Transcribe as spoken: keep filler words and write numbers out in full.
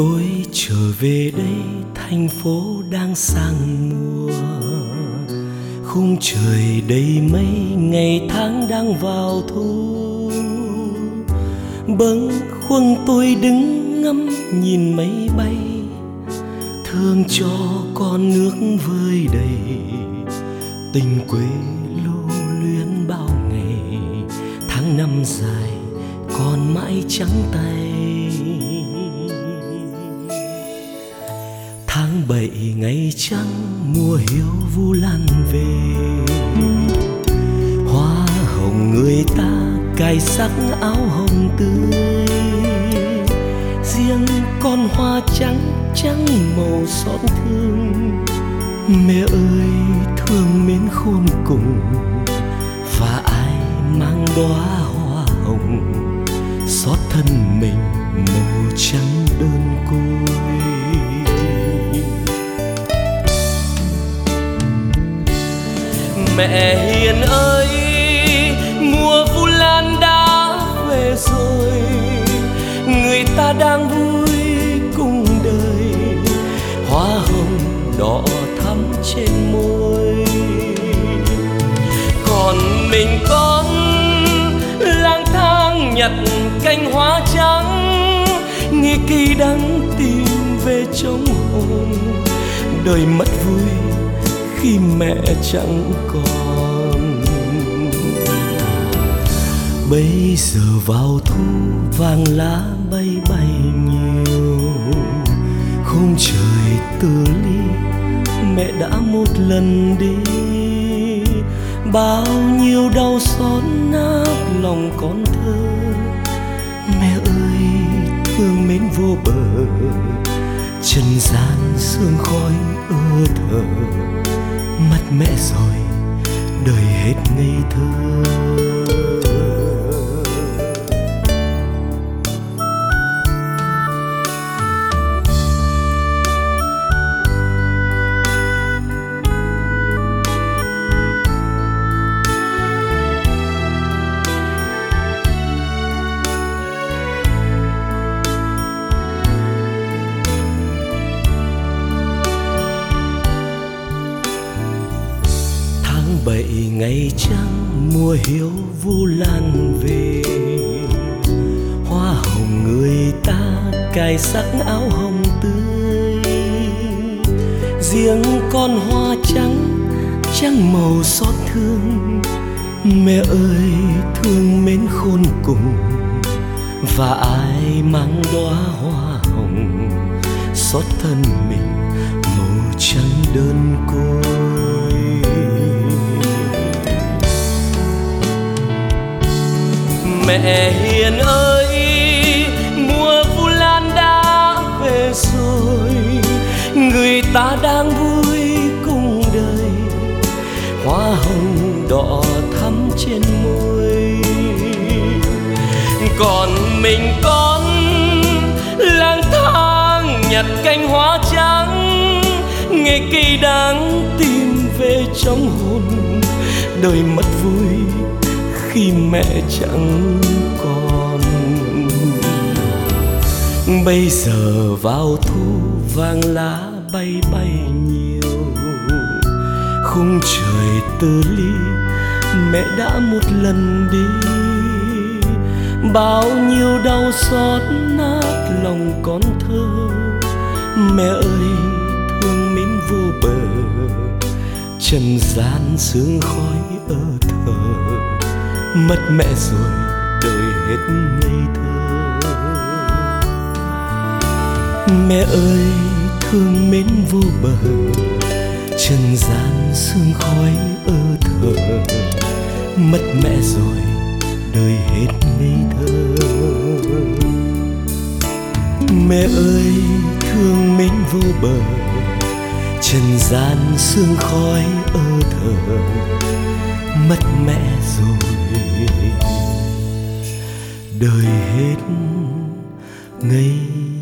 Tôi trở về đây, thành phố đang sang mùa. Khung trời đầy mây, ngày tháng đang vào thu. Bâng khuâng tôi đứng ngắm nhìn mây bay, thương cho con nước vơi đầy. Tình quê lưu luyến bao ngày, tháng năm dài còn mãi trắng tay. Tháng bảy ngày trăng, mùa hiu vu lan về. Hoa hồng người ta cài sắc áo hồng tươi. Riêng con hoa trắng trắng màu xót thương. Mẹ ơi thương mến khôn cùng, và ai mang đóa hoa hồng xót thân mình màu trắng đơn côi. Mẹ hiền ơi, mùa vu lan đã về rồi. Người ta đang vui cùng đời, hoa hồng đỏ thắm trên môi. Còn mình con lang thang nhặt cành hoa trắng, nghe cây đắng tìm về trong hồn. Đời mất vui khi mẹ chẳng còn. Bây giờ vào thu, vàng lá bay bay nhiều. Khung trời từ ly, mẹ đã một lần đi. Bao nhiêu đau xót nát lòng con thơ. Mẹ ơi thương mến vô bờ, trần gian sương khói ơ thờ. Mất mẹ rồi, đời hết ngây thơ. Bảy ngày trăng, mùa hiu vu lan về. Hoa hồng người ta cài sắc áo hồng tươi. Riêng con hoa trắng trắng màu xót thương. Mẹ ơi thương mến khôn cùng, và ai mang đóa hoa hồng xót thân mình màu trắng đơn côi. Mẹ hiền ơi, mùa vu lan đã về rồi. Người ta đang vui cùng đời, hoa hồng đỏ thắm trên môi. Còn mình con lang thang nhặt cành hoa trắng, nghe cây đắng tìm về trong hồn. Đời mất vui khi mẹ chẳng còn. Bây giờ vào thu, vàng lá bay bay nhiều. Khung trời từ ly, mẹ đã một lần đi. Bao nhiêu đau xót nát lòng con thơ. Mẹ ơi thương mến vô bờ, trần gian sương khói ơ thờ. Mất mẹ rồi, đời hết ngây thơ. Mẹ ơi thương mến vô bờ, trần gian sương khói ơ thờ. Mất mẹ rồi, đời hết ngây thơ. Mẹ ơi thương mến vô bờ, trần gian sương khói ơ thờ. Mất mẹ rồi, đời hết ngây